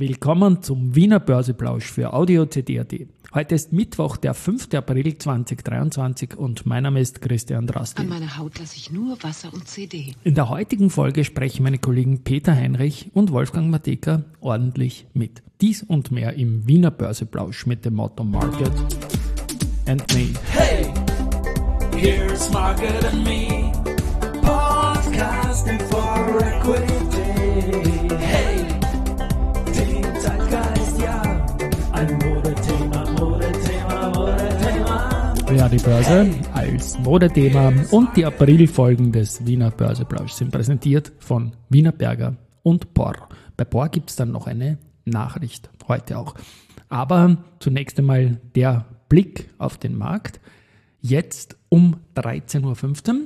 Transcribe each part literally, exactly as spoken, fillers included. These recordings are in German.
Willkommen zum Wiener Börseplausch für Audio C D punkt A T. Heute ist Mittwoch, der fünfter April zweitausenddreiundzwanzig und mein Name ist Christian Drastil. An meiner Haut lasse ich nur Wasser und C D. In der heutigen Folge sprechen meine Kollegen Peter Heinrich und Wolfgang Matejka ordentlich mit. Dies und mehr im Wiener Börseplausch mit dem Motto Market and Me. Hey, here's Market and Me, podcasting for equity. Hey, den Zeitgeist, ja, ein Modethema, Modethema, Modethema. Ja, die Börse als Modethema und die Aprilfolgen des Wiener Börseplausch sind präsentiert von Wienerberger und Porr. Bei Porr gibt es dann noch eine Nachricht, heute auch. Aber zunächst einmal der Blick auf den Markt. Jetzt um dreizehn Uhr fünfzehn,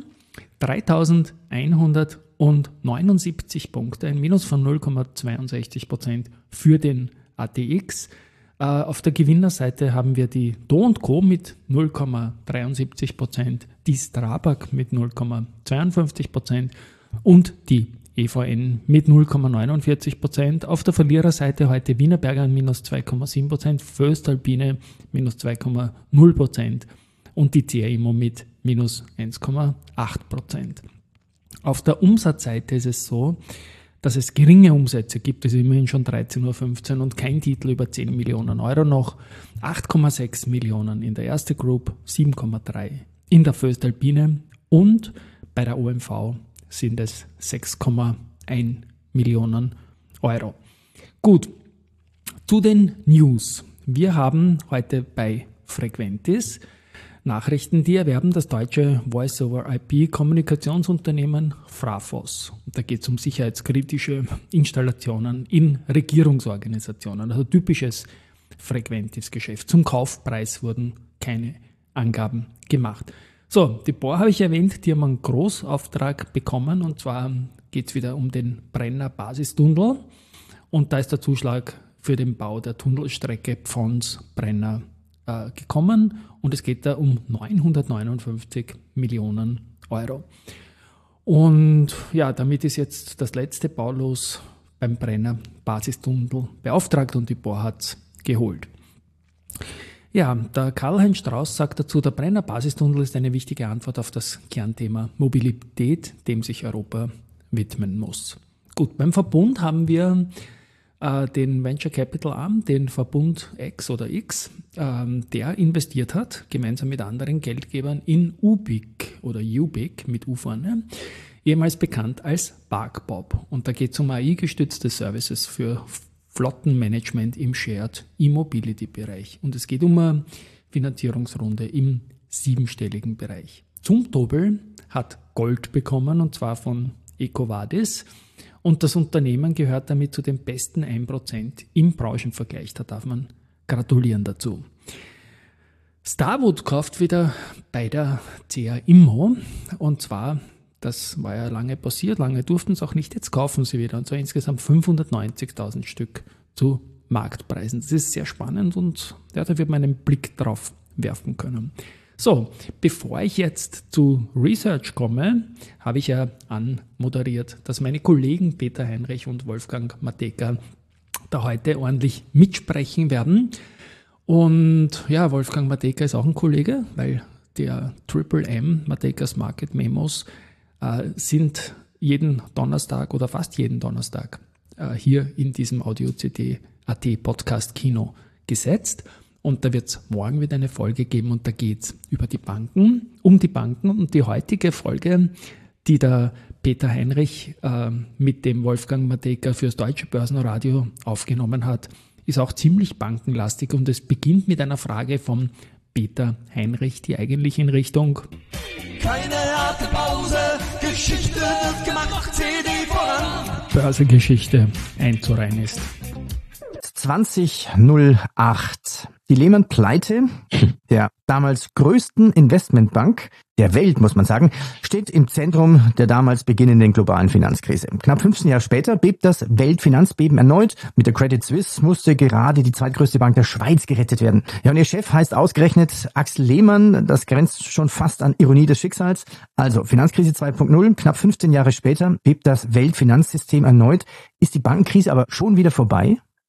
dreitausendeinhundertneunundsiebzig Punkte, ein Minus von null Komma zweiundsechzig Prozent für den A T X. Äh, auf der Gewinnerseite haben wir die Do und Co. mit null Komma dreiundsiebzig Prozent, die Strabag mit null Komma zweiundfünfzig Prozent und die E V N mit null Komma neunundvierzig Prozent. Auf der Verliererseite heute Wienerberger minus zwei Komma sieben Prozent, Voestalpine minus zwei Komma null Prozent und die C R Immo mit minus eins Komma acht Prozent. Auf der Umsatzseite ist es so, dass es geringe Umsätze gibt, es ist immerhin schon dreizehn Uhr fünfzehn und kein Titel über zehn Millionen Euro noch, acht Komma sechs Millionen in der Erste Group, sieben Komma drei in der Voestalpine und bei der O M V sind es sechs Komma eins Millionen Euro. Gut, zu den News. Wir haben heute bei Frequentis Nachrichten, die erwerben das deutsche Voice-over-I P-Kommunikationsunternehmen Frapos. Da geht es um sicherheitskritische Installationen in Regierungsorganisationen, also typisches Frequentis-Geschäft. Zum Kaufpreis wurden keine Angaben gemacht. So, die Porr habe ich erwähnt, die haben einen Großauftrag bekommen und zwar geht es wieder um den Brenner Basistunnel und da ist der Zuschlag für den Bau der Tunnelstrecke Pfons-Brenner äh, gekommen und es geht da um neunhundertneunundfünfzig Millionen Euro. Und ja, damit ist jetzt das letzte Baulos beim Brenner Basistunnel beauftragt und die Porr hat es geholt. Ja, der Karl-Heinz Strauß sagt dazu, der Brenner Basistunnel ist eine wichtige Antwort auf das Kernthema Mobilität, dem sich Europa widmen muss. Gut, beim Verbund haben wir äh, den Venture Capital Arm, den Verbund X oder X, ähm, der investiert hat, gemeinsam mit anderen Geldgebern in Ubiq oder Ubiq mit U vorne, ehemals bekannt als BarkBob. Und da geht es um A I-gestützte Services für Flottenmanagement im Shared E-Mobility-Bereich. Und es geht um eine Finanzierungsrunde im siebenstelligen Bereich. Zumtobel hat Gold bekommen und zwar von EcoVadis und das Unternehmen gehört damit zu den besten ein Prozent im Branchenvergleich. Da darf man gratulieren dazu. Starwood kauft wieder bei der C R Immo und zwar, das war ja lange passiert, lange durften es auch nicht, jetzt kaufen sie wieder und zwar insgesamt fünfhundertneunzigtausend Stück zu Marktpreisen. Das ist sehr spannend und ja, da wird man einen Blick drauf werfen können. So, bevor ich jetzt zu Research komme, habe ich ja anmoderiert, dass meine Kollegen Peter Heinrich und Wolfgang Matejka da heute ordentlich mitsprechen werden. Und ja, Wolfgang Matejka ist auch ein Kollege, weil der Triple M, Matejkas Market Memos, äh, sind jeden Donnerstag oder fast jeden Donnerstag äh, hier in diesem Audio C D punkt A T Podcast Kino gesetzt. Und da wird es morgen wieder eine Folge geben und da geht es über die Banken, um die Banken. Und die heutige Folge, die der Peter Heinrich äh, mit dem Wolfgang Matejka fürs Deutsche Börsenradio aufgenommen hat, ist auch ziemlich bankenlastig und es beginnt mit einer Frage von Peter Heinrich, die eigentlich in Richtung Keine harte Pause, Geschichte wird gemacht, C D voran. Börsengeschichte einzureihen ist. zwanzig null acht. Die Lehman-Pleite der damals größten Investmentbank der Welt, muss man sagen, steht im Zentrum der damals beginnenden globalen Finanzkrise. Knapp fünfzehn Jahre später bebt das Weltfinanzbeben erneut. Mit der Credit Suisse musste gerade die zweitgrößte Bank der Schweiz gerettet werden. Ja, und ihr Chef heißt ausgerechnet Axel Lehmann. Das grenzt schon fast an Ironie des Schicksals. Also Finanzkrise zwei Punkt null. Knapp fünfzehn Jahre später bebt das Weltfinanzsystem erneut. Ist die Bankenkrise aber schon wieder vorbei?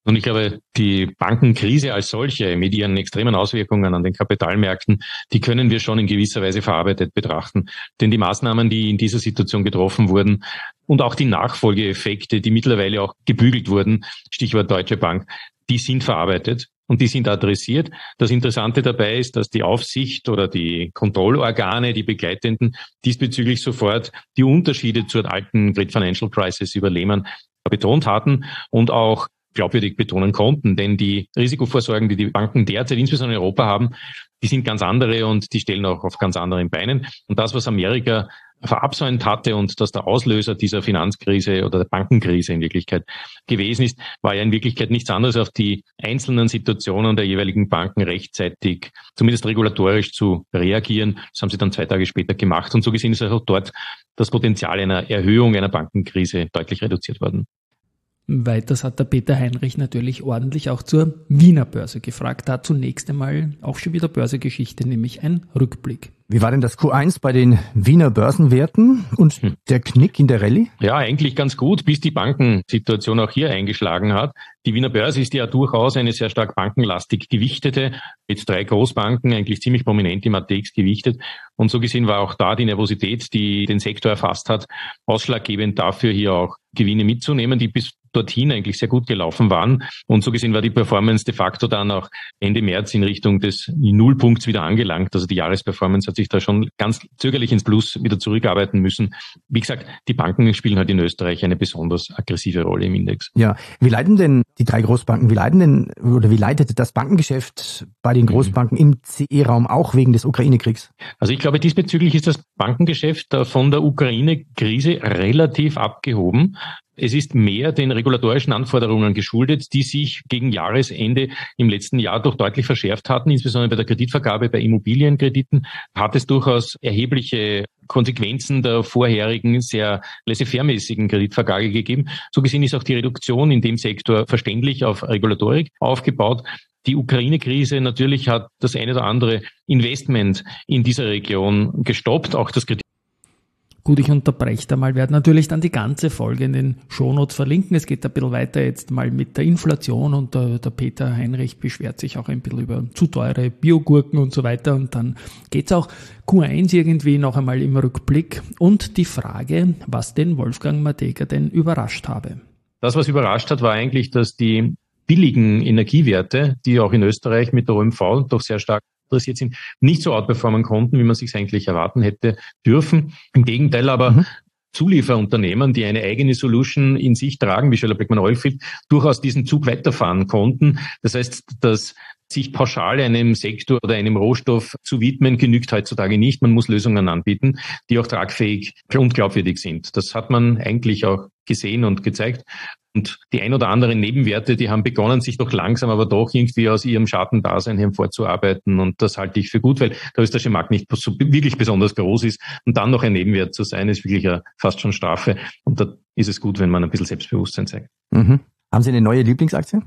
Und ich glaube, die Bankenkrise als solche mit ihren extremen Auswirkungen an den Kapitalmärkten, die können wir schon in gewisser Weise verarbeitet betrachten. Denn die Maßnahmen, die in dieser Situation getroffen wurden und auch die Nachfolgeeffekte, die mittlerweile auch gebügelt wurden, Stichwort Deutsche Bank, die sind verarbeitet und die sind adressiert. Das Interessante dabei ist, dass die Aufsicht oder die Kontrollorgane, die Begleitenden, diesbezüglich sofort die Unterschiede zur alten Great Financial Crisis über Lehman betont hatten und auch glaubwürdig betonen konnten, denn die Risikovorsorgen, die die Banken derzeit insbesondere in Europa haben, die sind ganz andere und die stellen auch auf ganz anderen Beinen. Und das, was Amerika verabsäumt hatte und dass der Auslöser dieser Finanzkrise oder der Bankenkrise in Wirklichkeit gewesen ist, war ja in Wirklichkeit nichts anderes, auf die einzelnen Situationen der jeweiligen Banken rechtzeitig, zumindest regulatorisch zu reagieren. Das haben sie dann zwei Tage später gemacht und so gesehen ist auch dort das Potenzial einer Erhöhung einer Bankenkrise deutlich reduziert worden. Weiters hat der Peter Heinrich natürlich ordentlich auch zur Wiener Börse gefragt. Da zunächst einmal auch schon wieder Börsegeschichte, nämlich ein Rückblick. Wie war denn das Q eins bei den Wiener Börsenwerten und hm. der Knick in der Rallye? Ja, eigentlich ganz gut, bis die Bankensituation auch hier eingeschlagen hat. Die Wiener Börse ist ja durchaus eine sehr stark bankenlastig gewichtete, jetzt drei Großbanken, eigentlich ziemlich prominent im A T X gewichtet. Und so gesehen war auch da die Nervosität, die den Sektor erfasst hat, ausschlaggebend dafür, hier auch Gewinne mitzunehmen, die bis dorthin eigentlich sehr gut gelaufen waren. Und so gesehen war die Performance de facto dann auch Ende März in Richtung des Nullpunkts wieder angelangt. Also die Jahresperformance hat sich da schon ganz zögerlich ins Plus wieder zurückarbeiten müssen. Wie gesagt, die Banken spielen halt in Österreich eine besonders aggressive Rolle im Index. Ja, wie leiten denn die drei Großbanken, wie leiten denn oder wie leitet das Bankengeschäft bei den Großbanken im C E-Raum auch wegen des Ukraine-Kriegs? Also ich glaube, diesbezüglich ist das Bankengeschäft von der Ukraine-Krise relativ abgehoben. Es ist mehr den regulatorischen Anforderungen geschuldet, die sich gegen Jahresende im letzten Jahr doch deutlich verschärft hatten. Insbesondere bei der Kreditvergabe, bei Immobilienkrediten hat es durchaus erhebliche Konsequenzen der vorherigen sehr laissez-faire-mäßigen Kreditvergabe gegeben. So gesehen ist auch die Reduktion in dem Sektor verständlich auf Regulatorik aufgebaut. Die Ukraine-Krise natürlich hat das eine oder andere Investment in dieser Region gestoppt, auch das Kredit. Gut, ich unterbreche da mal, werde natürlich dann die ganze Folge in den Shownotes verlinken. Es geht ein bisschen weiter jetzt mal mit der Inflation und der, der Peter Heinrich beschwert sich auch ein bisschen über zu teure Biogurken und so weiter. Und dann geht's auch Q eins irgendwie noch einmal im Rückblick und die Frage, was den Wolfgang Matejka denn überrascht habe. Das, was überrascht hat, war eigentlich, dass die billigen Energiewerte, die auch in Österreich mit der O M V doch sehr stark interessiert sind, nicht so outperformen konnten, wie man sich eigentlich erwarten hätte dürfen. Im Gegenteil aber mhm. Zulieferunternehmen, die eine eigene Solution in sich tragen, wie Schoeller Bleckmann Oilfield, durchaus diesen Zug weiterfahren konnten. Das heißt, dass sich pauschal einem Sektor oder einem Rohstoff zu widmen, genügt heutzutage nicht. Man muss Lösungen anbieten, die auch tragfähig und glaubwürdig sind. Das hat man eigentlich auch gesehen und gezeigt. Und die ein oder anderen Nebenwerte, die haben begonnen, sich doch langsam, aber doch irgendwie aus ihrem Schattendasein hervorzuarbeiten. Und das halte ich für gut, weil der österreichische Markt nicht so wirklich besonders groß ist. Und dann noch ein Nebenwert zu sein, ist wirklich ja fast schon Strafe. Und da ist es gut, wenn man ein bisschen Selbstbewusstsein zeigt. Mhm. Haben Sie eine neue Lieblingsaktie?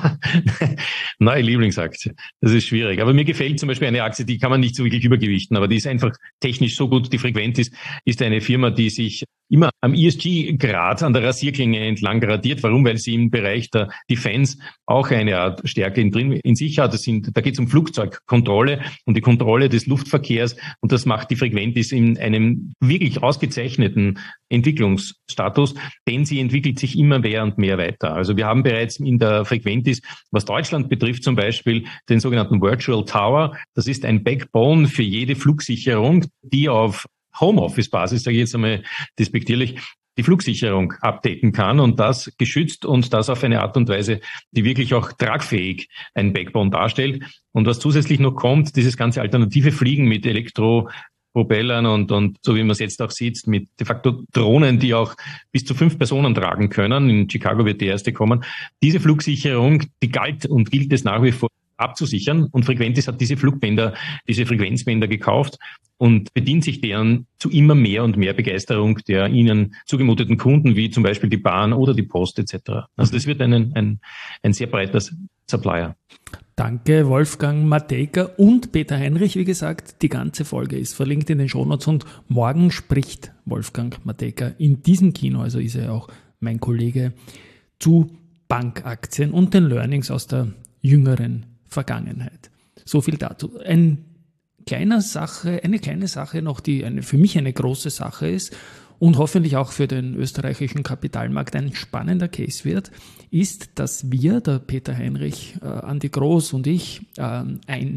Neue Lieblingsaktie. Das ist schwierig. Aber mir gefällt zum Beispiel eine Aktie, die kann man nicht so wirklich übergewichten, aber die ist einfach technisch so gut, die frequent ist, ist eine Firma, die sich immer am E S G-Grad an der Rasierklinge entlang gradiert. Warum? Weil sie im Bereich der Defense auch eine Art Stärke in, drin, in sich hat. Das sind, da geht es um Flugzeugkontrolle und die Kontrolle des Luftverkehrs und das macht die Frequentis in einem wirklich ausgezeichneten Entwicklungsstatus, denn sie entwickelt sich immer mehr und mehr weiter. Also wir haben bereits in der Frequentis, was Deutschland betrifft, zum Beispiel den sogenannten Virtual Tower. Das ist ein Backbone für jede Flugsicherung, die auf Homeoffice-Basis, sage ich jetzt einmal despektierlich, die Flugsicherung abdecken kann und das geschützt und das auf eine Art und Weise, die wirklich auch tragfähig ein Backbone darstellt. Und was zusätzlich noch kommt, dieses ganze alternative Fliegen mit Elektropropellern und, und so wie man es jetzt auch sieht, mit de facto Drohnen, die auch bis zu fünf Personen tragen können. In Chicago wird die erste kommen. Diese Flugsicherung, die galt und gilt es nach wie vor abzusichern und Frequentis hat diese Flugbänder, diese Frequenzbänder gekauft und bedient sich deren zu immer mehr und mehr Begeisterung der ihnen zugemuteten Kunden, wie zum Beispiel die Bahn oder die Post et cetera. Also das wird ein, ein, ein sehr breiter Supplier. Danke Wolfgang Matejka und Peter Heinrich. Wie gesagt, die ganze Folge ist verlinkt in den Shownotes und morgen spricht Wolfgang Matejka in diesem Kino, also ist er auch mein Kollege, zu Bankaktien und den Learnings aus der jüngeren Vergangenheit. So viel dazu. Ein kleiner Sache, eine kleine Sache noch, die eine, für mich eine große Sache ist und hoffentlich auch für den österreichischen Kapitalmarkt ein spannender Case wird, ist, dass wir, der Peter Heinrich, äh, Andi Groß und ich, äh, ein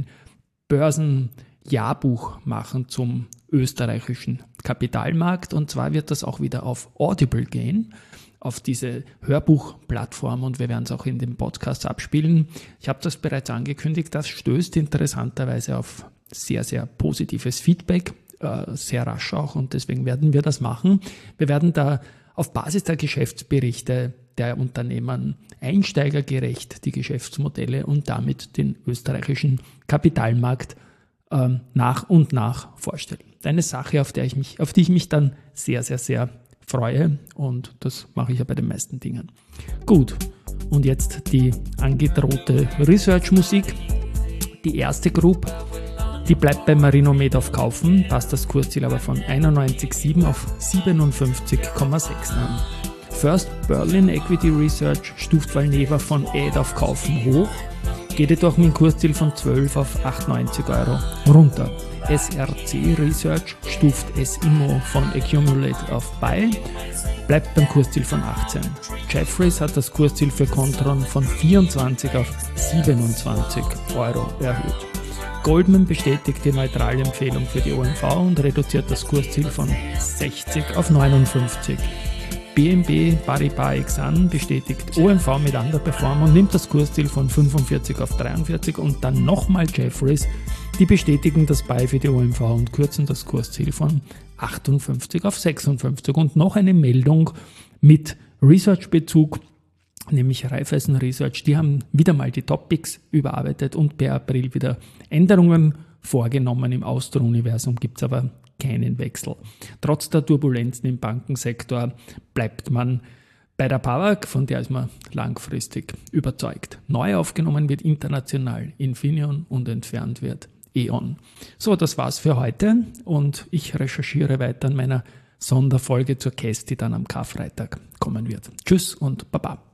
Börsenjahrbuch machen zum österreichischen Kapitalmarkt. Und zwar wird das auch wieder auf Audible gehen, auf diese Hörbuchplattform, und wir werden es auch in dem Podcast abspielen. Ich habe das bereits angekündigt, das stößt interessanterweise auf sehr, sehr positives Feedback, äh, sehr rasch auch, und deswegen werden wir das machen. Wir werden da auf Basis der Geschäftsberichte der Unternehmen einsteigergerecht die Geschäftsmodelle und damit den österreichischen Kapitalmarkt äh, nach und nach vorstellen. Eine Sache, auf, der ich mich, auf die ich mich dann sehr, sehr, sehr freue, und das mache ich ja bei den meisten Dingen. Gut, und jetzt die angedrohte Research-Musik. Die erste Group, die bleibt bei Marinomed auf Kaufen, passt das Kursziel aber von einundneunzig Komma sieben auf siebenundfünfzig Komma sechs an. First Berlin Equity Research stuft Valneva von Add auf Kaufen hoch, geht jedoch mit dem Kursziel von zwölf auf achtundneunzig Euro runter. S R C Research stuft S-Immo von Accumulate auf Buy, bleibt beim Kursziel von achtzehn. Jefferies hat das Kursziel für Kontron von vierundzwanzig auf siebenundzwanzig Euro erhöht. Goldman bestätigt die neutrale Empfehlung für die O M V und reduziert das Kursziel von sechzig auf neunundfünfzig. B N B Paribas Exane bestätigt O M V mit Underperform und nimmt das Kursziel von fünfundvierzig auf dreiundvierzig, und dann nochmal Jefferies, die bestätigen das Buy für die O M V und kürzen das Kursziel von achtundfünfzig auf sechsundfünfzig. Und noch eine Meldung mit Research-Bezug, nämlich Raiffeisen Research. Die haben wieder mal die Topics überarbeitet und per April wieder Änderungen vorgenommen. Im Austro-Universum gibt es aber keinen Wechsel. Trotz der Turbulenzen im Bankensektor bleibt man bei der Pavag, von der ist man langfristig überzeugt. Neu aufgenommen wird international Infineon und entfernt wird E.ON. So, das war's für heute, und ich recherchiere weiter an meiner Sonderfolge zur Case, die dann am Karfreitag kommen wird. Tschüss und Baba.